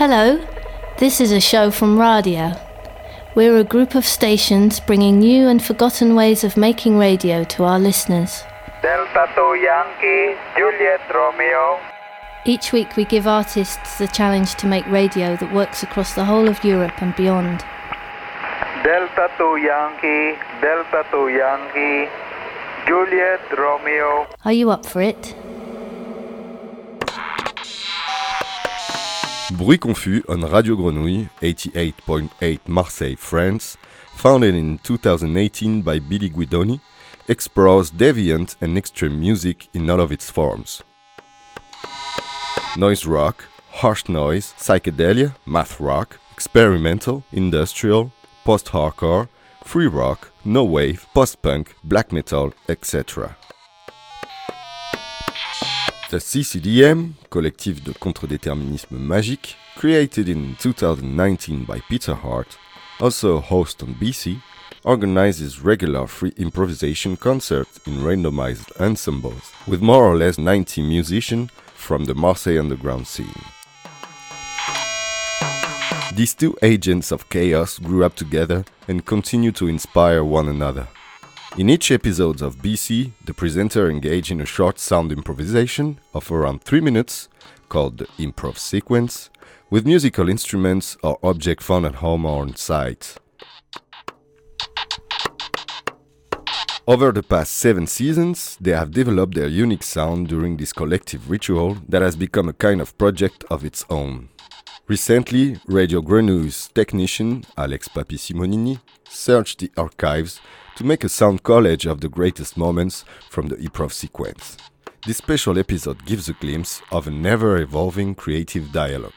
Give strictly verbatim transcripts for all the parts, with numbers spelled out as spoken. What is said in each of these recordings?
Hello, this is a show from Radio. We're a group of stations bringing new and forgotten ways of making radio to our listeners. Delta two Yankee, Juliet Romeo. Each week we give artists the challenge to make radio that works across the whole of Europe and beyond. Delta two Yankee, Delta two Yankee, Juliet Romeo. Are you up for it? Bruit Confus on Radio Grenouille, eighty-eight point eight Marseille, France, founded in two thousand eighteen by Billy Guidoni, explores deviant and extreme music in all of its forms. Noise rock, harsh noise, psychedelia, math rock, experimental, industrial, post-hardcore, free rock, no wave, post-punk, black metal, et cetera. The C C D M, collectif de contre-déterminisme magique, created in two thousand nineteen by Peter Hart, also a host on B C, organizes regular free improvisation concerts in randomized ensembles, with more or less ninety musicians from the Marseille underground scene. These two agents of chaos grew up together and continue to inspire one another. In each episode of B C, the presenter engaged in a short sound improvisation of around three minutes, called the improv sequence, with musical instruments or objects found at home or on site. Over the past seven seasons, they have developed their unique sound during this collective ritual that has become a kind of project of its own. Recently, Radio Grenouille's technician, Alex Papi Simonini, searched the archives to make a sound collage of the greatest moments from the improv sequence. This special episode gives a glimpse of an ever-evolving creative dialogue.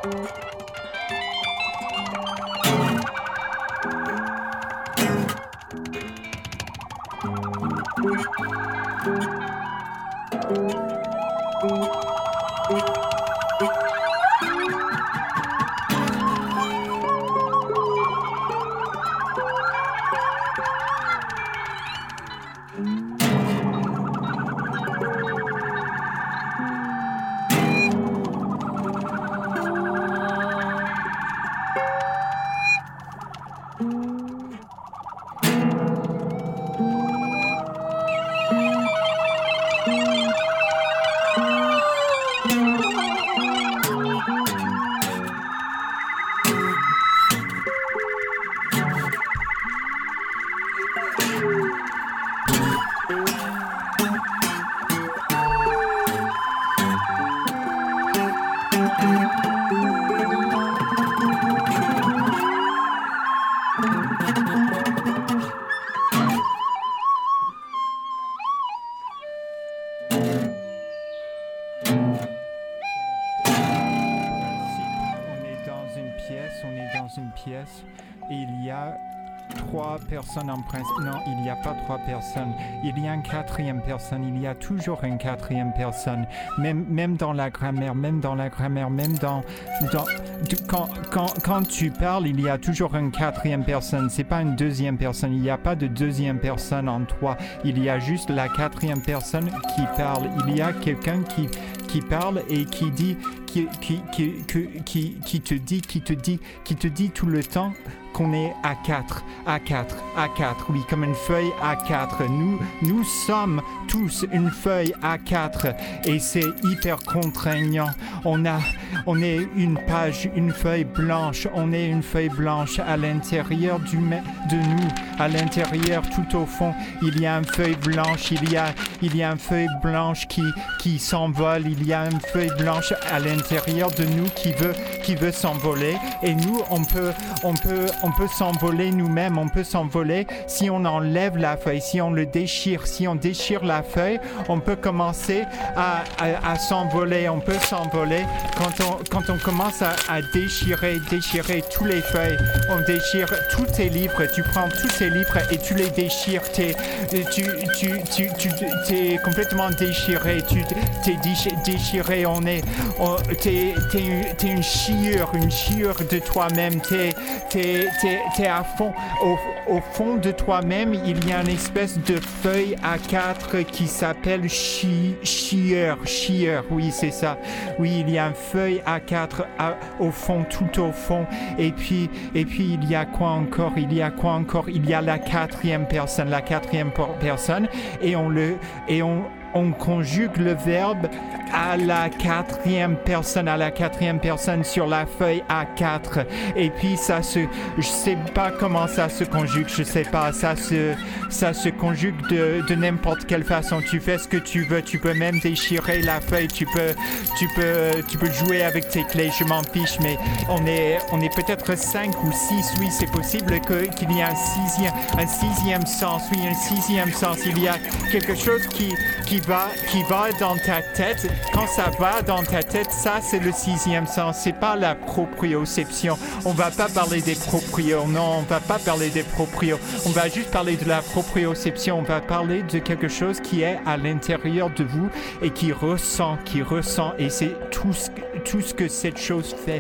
Personne en principe. Non, il n'y a pas trois personnes. Il y a une quatrième personne. Il y a toujours une quatrième personne. Même, même dans la grammaire, même dans la grammaire, même dans... dans quand, quand, quand tu parles, il y a toujours une quatrième personne. C'est pas une deuxième personne. Il n'y a pas de deuxième personne en toi. Il y a juste la quatrième personne qui parle. Il y a quelqu'un qui, qui parle et qui dit... Qui, qui, qui, qui, qui, qui te dit, qui te dit, qui te dit tout le temps qu'on est à quatre, à quatre, à quatre, oui, comme une feuille A quatre. Nous, nous sommes tous une feuille A quatre et c'est hyper contraignant. On a, on est une page, une feuille blanche, on est une feuille blanche à l'intérieur du, de nous, à l'intérieur, tout au fond, il y a une feuille blanche, il y a, il y a une feuille blanche qui, qui s'envole, il y a une feuille blanche à l'intérieur de nous qui veut, qui veut s'envoler et nous, on peut, on peut, on peut s'envoler nous-mêmes, on peut s'envoler si on enlève la feuille, si on le déchire, si on déchire la feuille, on peut commencer à, à, à s'envoler, on peut s'envoler quand on, quand on commence à, à déchirer, déchirer tous les feuilles, on déchire tous tes livres, tu prends tous tes livres et tu les déchires, t'es, tu, tu, tu, tu, t'es complètement déchiré, tu t'es déchiré, on est, on, t'es, t'es, t'es une chiure, une chiure de toi-même, t'es, t'es, t'es, t'es à fond, au, au fond de toi-même, il y a une espèce de feuille A quatre qui s'appelle chi, chieur, chieur, oui c'est ça, oui il y a une feuille A quatre à, au fond, tout au fond, et puis, et puis il y a quoi encore, il y a quoi encore, il y a la quatrième personne, la quatrième personne, et on le, et on, on conjugue le verbe à la quatrième personne, à la quatrième personne sur la feuille A quatre. Et puis ça se, je sais pas comment ça se conjugue, je sais pas, ça se, ça se conjugue de, de n'importe quelle façon. Tu fais ce que tu veux, tu peux même déchirer la feuille, tu peux, tu peux, tu peux jouer avec tes clés, je m'en fiche, mais on est, on est peut-être cinq ou six, oui, c'est possible que, qu'il y ait un sixième, un sixième sens, oui, un sixième sens. Il y a quelque chose qui, qui va, qui va dans ta tête. Quand ça va dans ta tête, ça c'est le sixième sens, c'est pas la proprioception. On va pas parler des proprios, non, on va pas parler des proprios. On va juste parler de la proprioception, on va parler de quelque chose qui est à l'intérieur de vous et qui ressent, qui ressent, et c'est tout ce, tout ce que cette chose fait.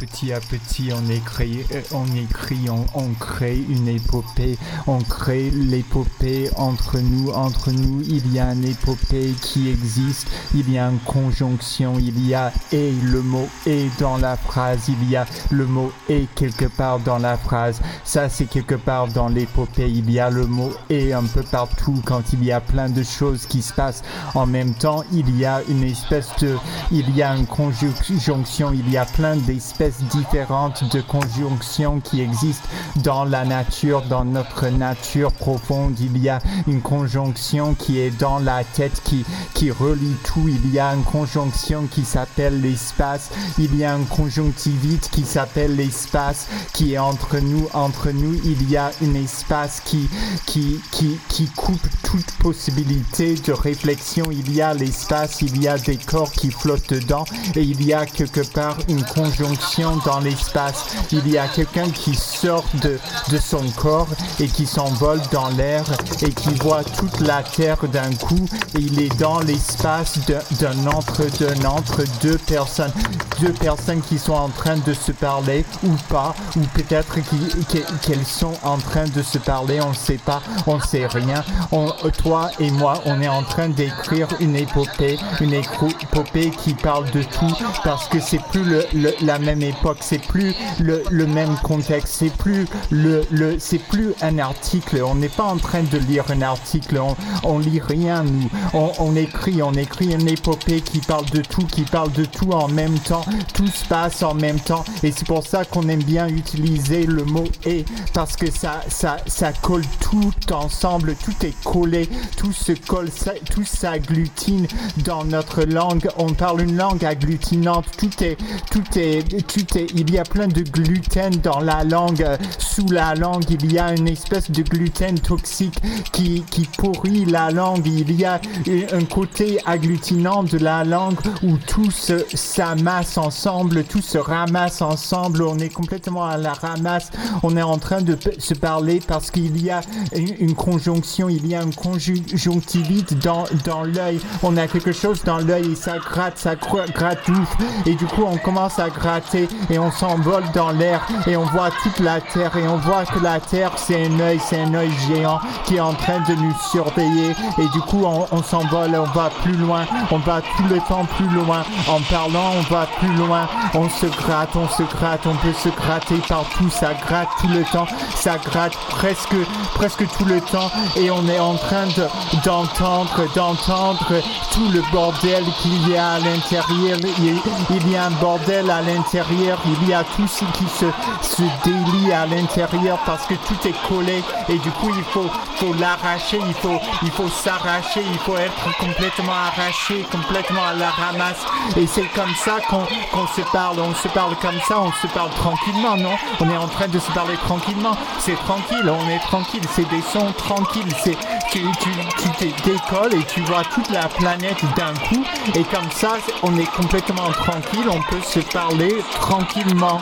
petit à petit, on écrit, on, écrit on, on crée une épopée, on crée l'épopée entre nous, entre nous, il y a une épopée qui existe, il y a une conjonction, il y a « et », le mot « et » dans la phrase, il y a le mot « et » quelque part dans la phrase, ça c'est quelque part dans l'épopée, il y a le mot « et » un peu partout, quand il y a plein de choses qui se passent en même temps, il y a une espèce de, il y a une conjonction, il y a plein d'espèces différentes de conjonctions qui existent dans la nature, dans notre nature profonde, il y a une conjonction qui est dans la tête, qui, qui relie tout, il y a une conjonction qui s'appelle l'espace, il y a une conjonctivite qui s'appelle l'espace, qui est entre nous, entre nous, il y a un espace qui, qui, qui, qui coupe toute possibilité de réflexion, il y a l'espace, il y a des corps qui flottent dedans, et il y a quelque part une conjonction dans l'espace, il y a quelqu'un qui sort de, de son corps et qui s'envole dans l'air et qui voit toute la terre d'un coup, et il est dans l'espace d'un entre, d'un entre deux personnes, deux personnes qui sont en train de se parler ou pas, ou peut-être qu'elles sont en train de se parler, on ne sait pas, on ne sait rien, on, toi et moi, on est en train d'écrire une épopée, une épopée qui parle de tout, parce que c'est plus le, le, la même époque, c'est plus le, le même contexte, c'est plus le, le, c'est plus un article, on n'est pas en train de lire un article, on, on lit rien, nous, on, on écrit, on écrit une épopée qui parle de tout, qui parle de tout en même temps, tout se passe en même temps, et c'est pour ça qu'on aime bien utiliser le mot « et », parce que ça, ça, ça colle tout ensemble, tout est collé, tout se colle, ça, tout s'agglutine dans notre langue, on parle une langue agglutinante, tout est, tout est, tout est, il y a plein de gluten dans la langue, sous la langue, il y a une espèce de gluten toxique qui, qui pourrit la langue, il y a un côté agglutinant de la langue où tout se, s'amasse ensemble, tout se ramasse ensemble, on est complètement à la ramasse, on est en train de p- se parler parce qu'il y a une, une conjonction, il y a une conjonctivite dans, dans l'œil, on a quelque chose dans l'œil et ça gratte, ça gratte ouf, et du coup on commence à gratter et on s'envole dans l'air et on voit toute la terre et on voit que la terre c'est un œil, c'est un œil géant qui est en train de nous surveiller, et du coup on, on s'envole, on va plus loin, on va tout le temps plus loin, en parlant on va plus loin, on se gratte, on se gratte, on peut se gratter partout, ça gratte tout le temps, ça gratte presque, presque tout le temps, et on est en train de, d'entendre, d'entendre tout le bordel qu'il y a à l'intérieur, il, il y a un bordel à l'intérieur, il y a tout ce qui se, se délie à l'intérieur parce que tout est collé, et du coup il faut, faut l'arracher, il faut, il faut s'arracher, il faut être complètement arraché, complètement à la ramasse, et c'est comme ça qu'on, qu'on se parle, on se parle comme ça, on se parle tranquillement, non? On est en train de se parler tranquillement, c'est tranquille, on est tranquille, c'est des sons tranquilles, c'est, tu, tu, tu te décolles et tu vois toute la planète d'un coup, et comme ça on est complètement tranquille, on peut se parler tranquillement.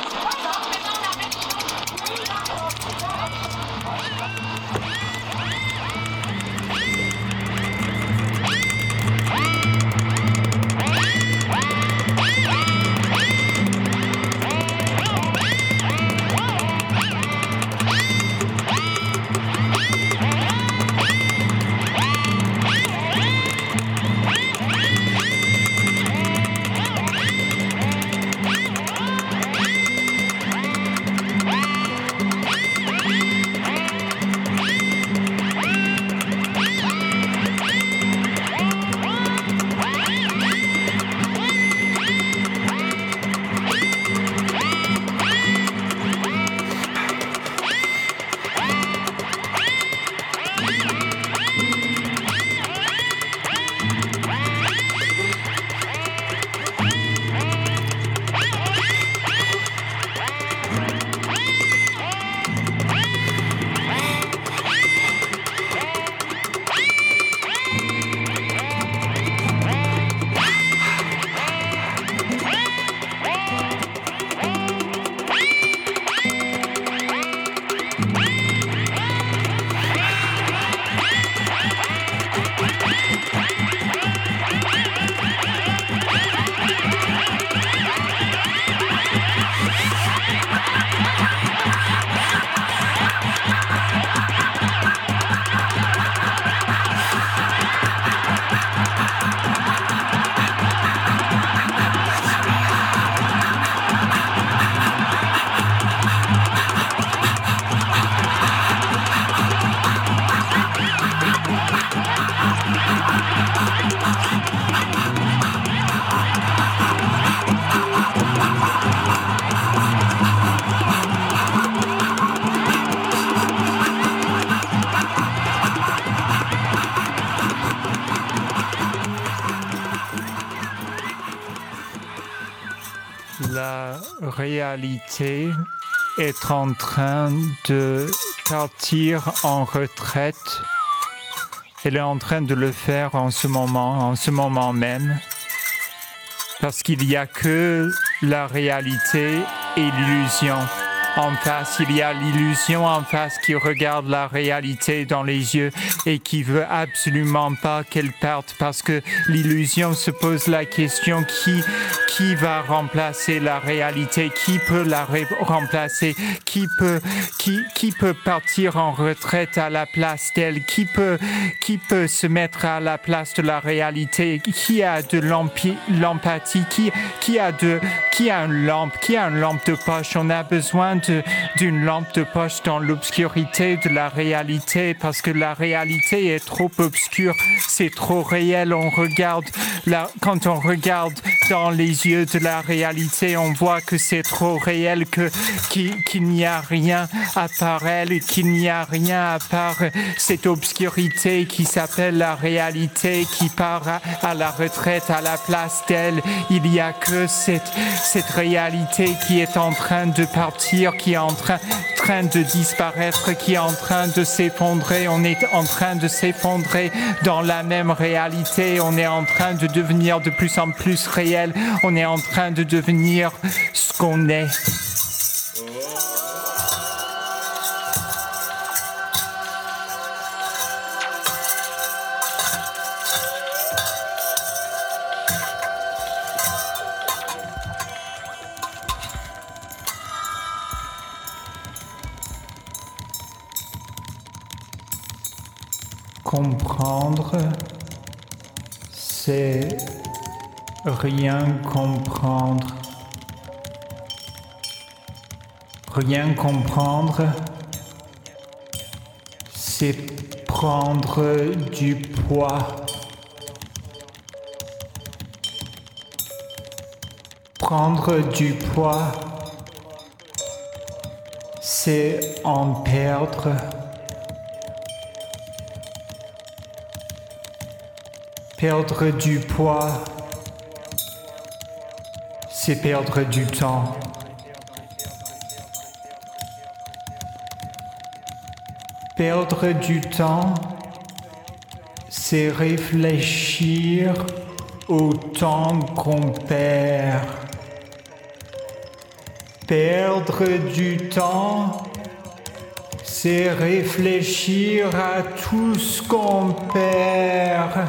la réalité est en train de partir en retraite. Elle est en train de le faire en ce moment, en ce moment même. Parce qu'il n'y a que la réalité et l'illusion. En face, il y a l'illusion en face qui regarde la réalité dans les yeux et qui veut absolument pas qu'elle parte parce que l'illusion se pose la question qui, qui va remplacer la réalité, qui peut la ré- remplacer, qui peut, qui, qui peut partir en retraite à la place d'elle, qui peut, qui peut se mettre à la place de la réalité, qui a de l'empi- l'empathie, qui, qui a de, qui a une lampe, qui a une lampe de poche. On a besoin de, d'une lampe de poche dans l'obscurité de la réalité parce que la réalité est trop obscure, c'est trop réel. On regarde, la, quand on regarde dans les yeux de la réalité, on voit que c'est trop réel, que, qu'il, qu'il n'y a rien à part elle, qu'il n'y a rien à part cette obscurité qui s'appelle la réalité, qui part à, à la retraite à la place d'elle. Il n'y a que cette, cette réalité qui est en train de partir, qui est en train, train de disparaître, qui est en train de s'effondrer. On est en train de s'effondrer dans la même réalité. On est en train de devenir de plus en plus réel. On est en train de devenir ce qu'on est. Comprendre, c'est rien comprendre. Rien comprendre, c'est prendre du poids. Prendre du poids, c'est en perdre. Perdre du poids, c'est perdre du temps. Perdre du temps, c'est réfléchir au temps qu'on perd. Perdre du temps, c'est réfléchir à tout ce qu'on perd.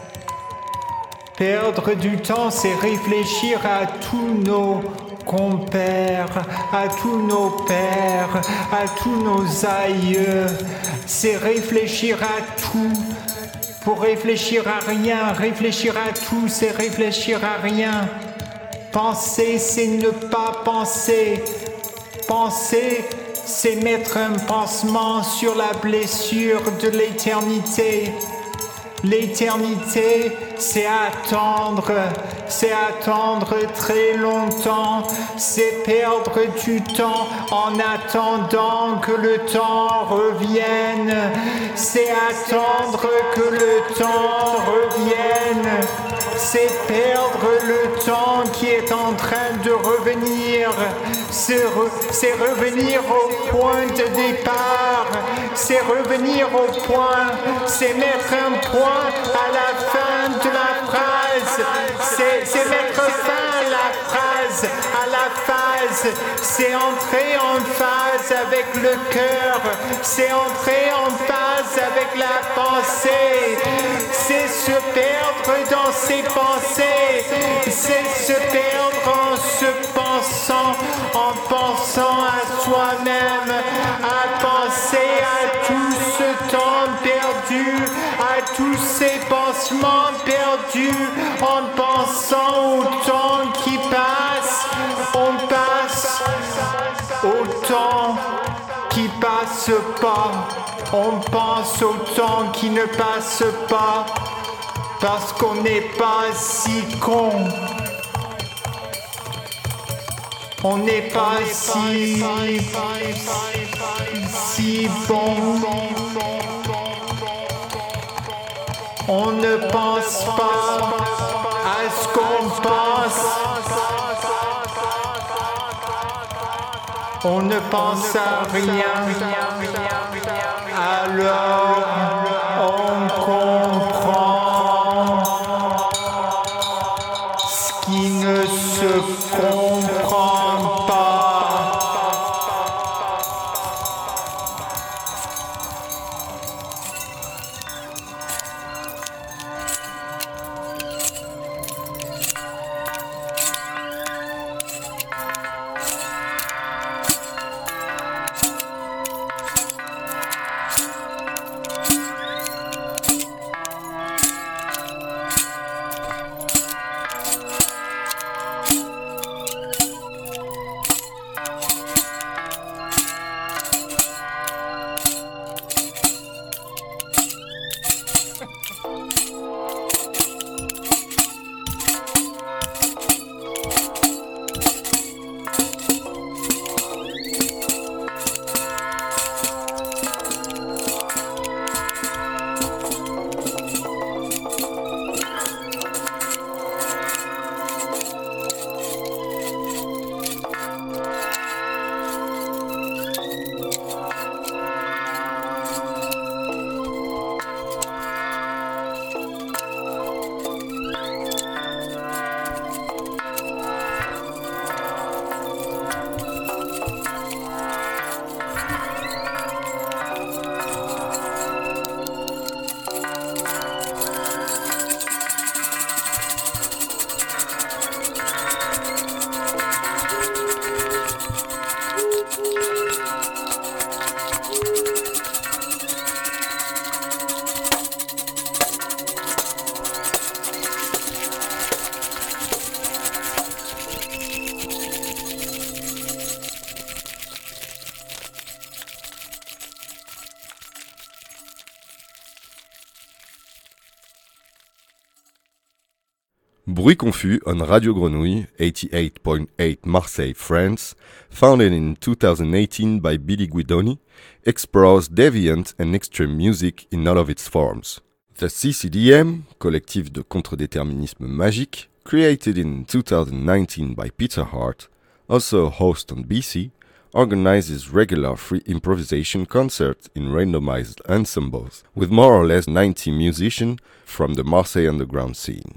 Perdre du temps, c'est réfléchir à tous nos compères, à tous nos pères, à tous nos aïeux. C'est réfléchir à tout. Pour réfléchir à rien, réfléchir à tout, c'est réfléchir à rien. Penser, c'est ne pas penser. Penser, c'est mettre un pansement sur la blessure de l'éternité. L'éternité, c'est attendre, c'est attendre très longtemps, c'est perdre du temps en attendant que le temps revienne, c'est attendre que le temps revienne, c'est perdre le temps qui est en train de revenir, c'est, re, c'est revenir au point de départ, c'est revenir au point, c'est mettre un point à la fin de la phrase, c'est, c'est mettre fin à la phrase, à la phase, c'est entrer en phase avec le cœur, c'est entrer en phase avec la pensée, c'est se perdre dans ses pensées, c'est se perdre en se pensant, en pensant à soi-même, à penser à tout ce temps perdu, à tous ces pansements perdus, en pensant au temps qui passe, on passe au temps qui passe pas, on pense au temps qui ne passe pas, parce qu'on n'est pas si con, on n'est pas si, si bon. On ne pense pas à ce qu'on pense. On ne pense à rien, alors on comprend ce qui ne se comprend pas. Bruit Confus on Radio Grenouille, eighty-eight point eight Marseille, France, founded in two thousand eighteen by Billy Guidoni, explores deviant and extreme music in all of its forms. The C C D M, collectif de contre-déterminisme magique, created in two thousand nineteen by Peter Hart, also a host on B C, organizes regular free improvisation concerts in randomized ensembles, with more or less ninety musicians from the Marseille underground scene.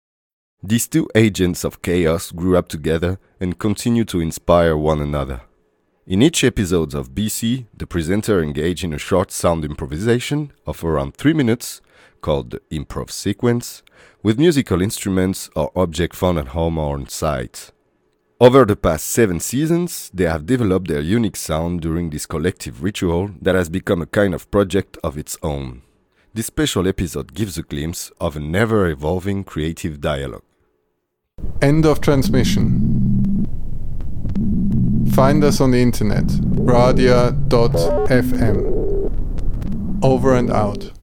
These two agents of chaos grew up together and continue to inspire one another. In each episode of B C, the presenter engaged in a short sound improvisation of around three minutes, called the improv sequence, with musical instruments or objects found at home or on site. Over the past seven seasons, they have developed their unique sound during this collective ritual that has become a kind of project of its own. This special episode gives a glimpse of an ever-evolving creative dialogue. End of transmission. Find us on the internet, radia dot f m. Over and out.